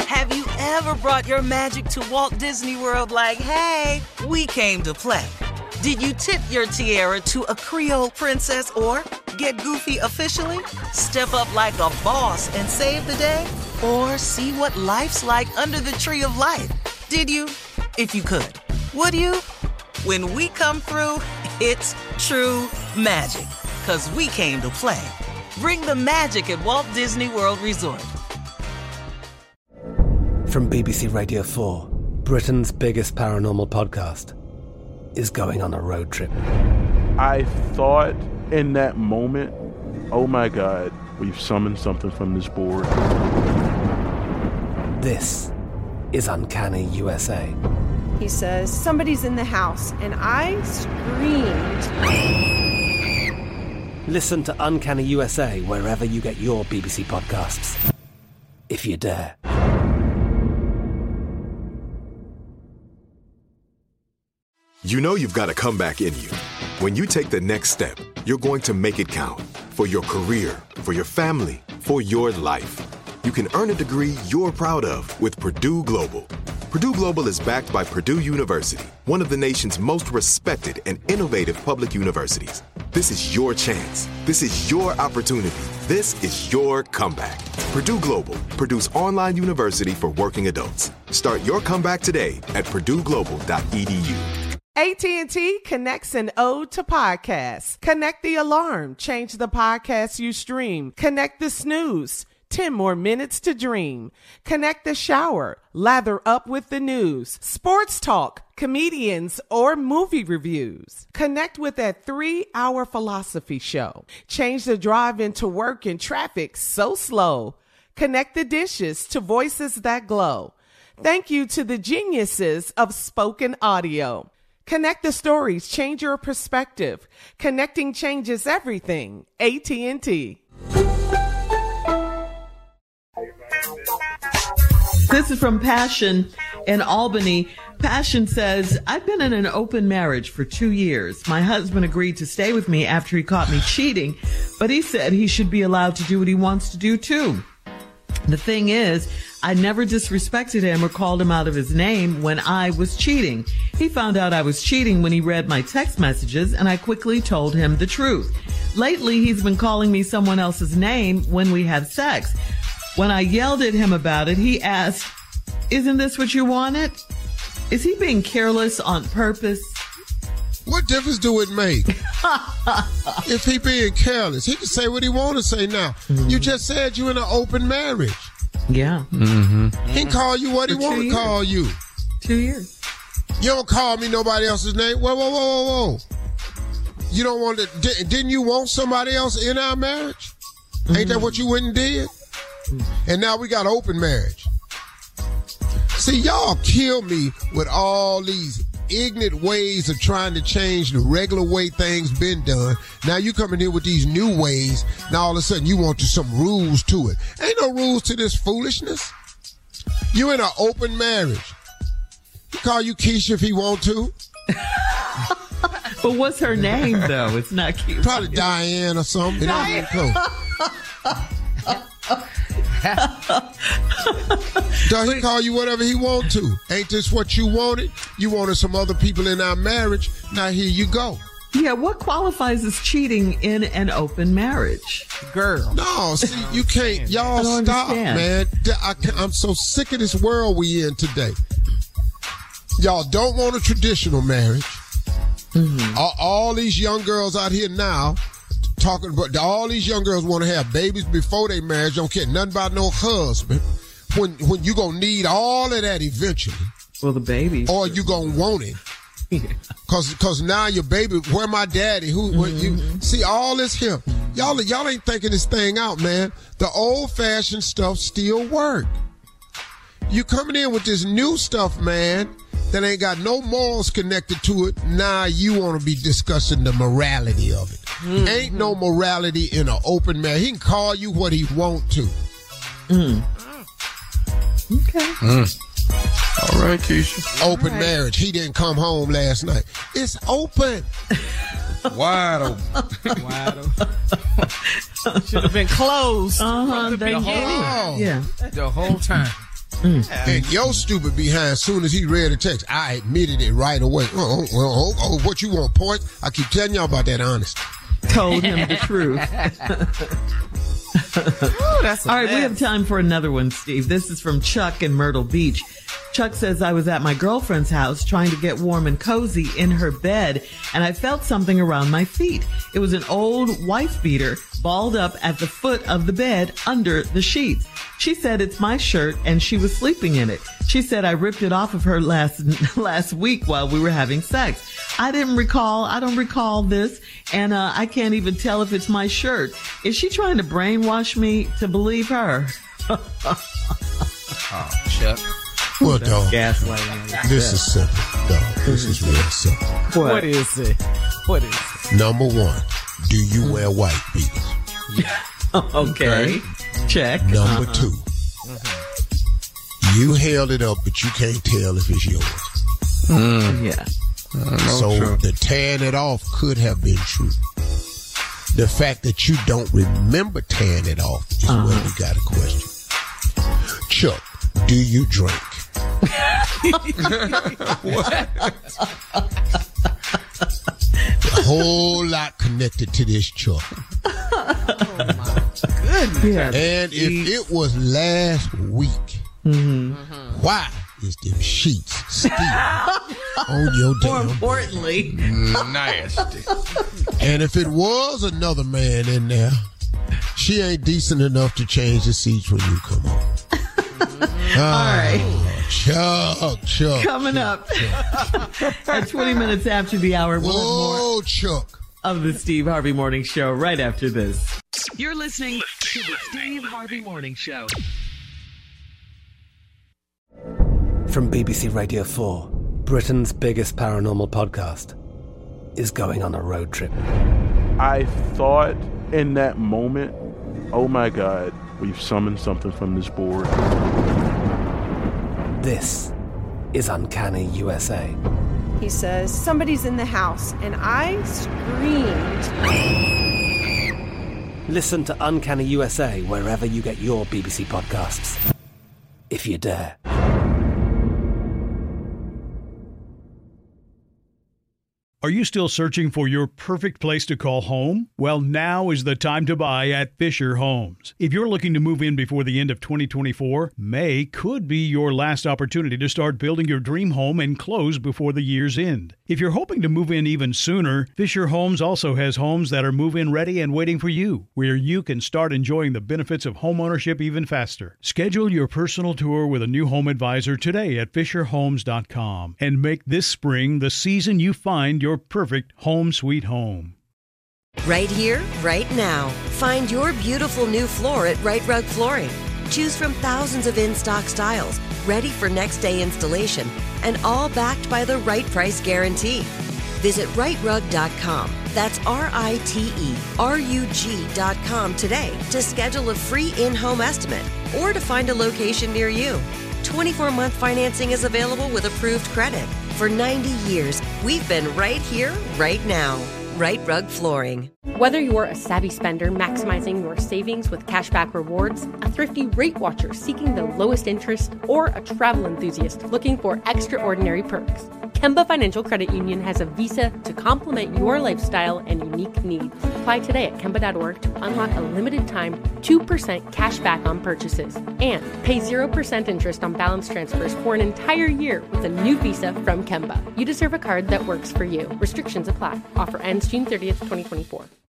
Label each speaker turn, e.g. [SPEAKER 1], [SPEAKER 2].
[SPEAKER 1] Have you ever brought your magic to Walt Disney World like, hey, we came to play? Did you tip your tiara to a Creole princess or get goofy officially? Step up like a boss and save the day? Or see what life's like under the tree of life? Did you? If you could. Would you? When we come through, it's true magic. 'Cause we came to play. Bring the magic at Walt Disney World Resort.
[SPEAKER 2] From BBC Radio 4, Britain's biggest paranormal podcast is going on a road trip.
[SPEAKER 3] I thought in that moment, oh my God, we've summoned something from this board.
[SPEAKER 2] This is Uncanny USA.
[SPEAKER 4] He says, somebody's in the house, and I screamed.
[SPEAKER 2] Listen to Uncanny USA wherever you get your BBC podcasts, if you dare.
[SPEAKER 5] You know you've got a comeback in you. When you take the next step, you're going to make it count. For your career, for your family, for your life. You can earn a degree you're proud of with Purdue Global. Purdue Global is backed by Purdue University, one of the nation's most respected and innovative public universities. This is your chance. This is your opportunity. This is your comeback. Purdue Global, Purdue's online university for working adults. Start your comeback today at purdueglobal.edu.
[SPEAKER 6] AT&T connects an ode to podcasts. Connect the alarm. Change the podcast you stream. Connect the snooze. 10 more minutes to dream. Connect the shower. Lather up with the news. Sports talk, comedians, or movie reviews. Connect with that 3-hour philosophy show. Change the drive into work in traffic so slow. Connect the dishes to voices that glow. Thank you to the geniuses of spoken audio. Connect the stories, change your perspective. Connecting changes everything. AT&T.
[SPEAKER 7] This is from Passion in Albany. Passion says, I've been in an open marriage for 2 years. My husband agreed to stay with me after he caught me cheating, but he said he should be allowed to do what he wants to do too. The thing is, I never disrespected him or called him out of his name when I was cheating. He found out I was cheating when he read my text messages, and I quickly told him the truth. Lately, he's been calling me someone else's name when we have sex. When I yelled at him about it, he asked, isn't this what you wanted? Is he being careless on purpose?
[SPEAKER 8] What difference do it make? If he being careless, he can say what he want to say now. Mm-hmm. You just said you in an open marriage.
[SPEAKER 7] Yeah.
[SPEAKER 8] Mm-hmm. He can call you what he want to call you.
[SPEAKER 7] 2 years.
[SPEAKER 8] You don't call me nobody else's name. Whoa. You don't want to, didn't you want somebody else in our marriage? Mm-hmm. Ain't that what you went and did? Mm-hmm. And now we got open marriage. See, y'all kill me with all these ignorant ways of trying to change the regular way things been done. Now you coming here with these new ways. Now all of a sudden you want some rules to it. Ain't no rules to this foolishness. You in an open marriage. He call you Keisha if he want to.
[SPEAKER 7] But what's her name though? It's not Keisha.
[SPEAKER 8] Probably Diane or something. It ain't even close. Does he call you whatever he want to? Ain't this what you wanted? You wanted some other people in our marriage. Now here you go.
[SPEAKER 7] Yeah, what qualifies as cheating in an open marriage?
[SPEAKER 6] Girl.
[SPEAKER 8] No, see, you can't. Y'all stop, man. I'm so sick of this world we in today. Y'all don't want a traditional marriage. Mm-hmm. All these young girls out here now talking about all these young girls want to have babies before they marriage, don't care nothing about no husband. When you gonna need all of that eventually.
[SPEAKER 7] Well, the baby.
[SPEAKER 8] Or you gonna want it. Yeah. Cause now your baby, where my daddy, you see all this here. Y'all ain't thinking this thing out, man. The old fashioned stuff still work. You coming in with this new stuff, man, that ain't got no morals connected to it. Now you want to be discussing the morality of it. Mm-hmm. Ain't no morality in an open marriage. He can call you what he want to.
[SPEAKER 7] Mm. Okay.
[SPEAKER 8] Mm. All right, Keisha. Open marriage. He didn't come home last night. It's open.
[SPEAKER 9] Wide open.
[SPEAKER 6] Wide open. Should have been closed from the beginning.
[SPEAKER 7] Yeah.
[SPEAKER 9] The whole time.
[SPEAKER 8] And your stupid behind, as soon as he read the text, I admitted it right away. Oh, what you want, points? I keep telling y'all about that honesty.
[SPEAKER 7] Told him the truth.
[SPEAKER 6] Ooh, that's
[SPEAKER 7] all right, we have time for another one, Steve. This is from Chuck in Myrtle Beach. Chuck says, I was at my girlfriend's house trying to get warm and cozy in her bed, and I felt something around my feet. It was an old wife beater balled up at the foot of the bed under the sheets. She said it's my shirt and she was sleeping in it. She said I ripped it off of her last week while we were having sex. I don't recall this, and I can't even tell if it's my shirt. Is she trying to brainwash me to believe her?
[SPEAKER 9] Oh, Chuck.
[SPEAKER 8] Well, dog,
[SPEAKER 7] Gaslighting.
[SPEAKER 8] this is simple, dog. This is real simple.
[SPEAKER 6] What is it?
[SPEAKER 8] Number one, do you wear white beaters?
[SPEAKER 7] Okay. Check.
[SPEAKER 8] Number two, you held it up, but you can't tell if it's yours.
[SPEAKER 7] Yeah.
[SPEAKER 8] So the tearing it off could have been true. The fact that you don't remember tearing it off is where we got a question. Chuck, do you drink?
[SPEAKER 9] What?
[SPEAKER 8] A whole lot connected to this, Chuck.
[SPEAKER 6] Oh my goodness.
[SPEAKER 7] Yeah.
[SPEAKER 8] And if it was last week, why is them sheets still on your
[SPEAKER 7] More
[SPEAKER 8] damn?
[SPEAKER 7] importantly,
[SPEAKER 9] Nasty.
[SPEAKER 8] And if it was another man in there, she ain't decent enough to change the seats when you come home.
[SPEAKER 7] all right.
[SPEAKER 8] Chuck.
[SPEAKER 7] Coming up at 20 minutes after the hour, we'll have more
[SPEAKER 8] Whoa, Chuck.
[SPEAKER 7] of the Steve Harvey Morning Show right after this.
[SPEAKER 10] You're listening to the Steve Harvey Morning Show.
[SPEAKER 2] From BBC Radio 4, Britain's biggest paranormal podcast is going on a road trip.
[SPEAKER 3] I thought in that moment, oh my God, we've summoned something from this board.
[SPEAKER 2] This is Uncanny USA.
[SPEAKER 4] He says, somebody's in the house, and I screamed.
[SPEAKER 2] Listen to Uncanny USA wherever you get your BBC podcasts, if you dare.
[SPEAKER 11] Are you still searching for your perfect place to call home? Well, now is the time to buy at Fisher Homes. If you're looking to move in before the end of 2024, May could be your last opportunity to start building your dream home and close before the year's end. If you're hoping to move in even sooner, Fisher Homes also has homes that are move-in ready and waiting for you, where you can start enjoying the benefits of homeownership even faster. Schedule your personal tour with a new home advisor today at FisherHomes.com and make this spring the season you find your perfect home sweet home.
[SPEAKER 12] Right here, right now. Find your beautiful new floor at Right Rug Flooring. Choose from thousands of in-stock styles, ready for next day installation, and all backed by the right price guarantee. Visit rightrug.com. That's RITERUG.com today to schedule a free in-home estimate or to find a location near you. 24-month financing is available with approved credit. For 90 years, we've been right here, right now. Right Rug Flooring.
[SPEAKER 13] Whether you're a savvy spender maximizing your savings with cashback rewards, a thrifty rate watcher seeking the lowest interest, or a travel enthusiast looking for extraordinary perks, Kemba Financial Credit Union has a visa to complement your lifestyle and unique needs. Apply today at Kemba.org to unlock a limited time 2% cash back on purchases and pay 0% interest on balance transfers for an entire year with a new visa from Kemba. You deserve a card that works for you. Restrictions apply. Offer ends June 30th, 2024.